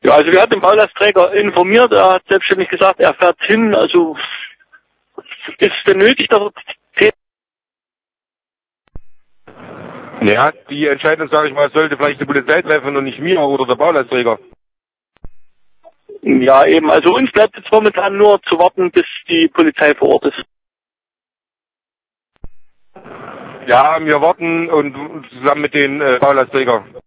Ja, also wir hatten den Baulastträger informiert, er hat selbstständig gesagt, er fährt hin, also ist es denn nötig, dass er... Ja, die Entscheidung, sage ich mal, sollte vielleicht die Polizei treffen und nicht mir oder der Baulastträger. Ja, eben, also uns bleibt jetzt momentan nur zu warten, bis die Polizei vor Ort ist. Ja, wir warten und zusammen mit den Baulastträgern.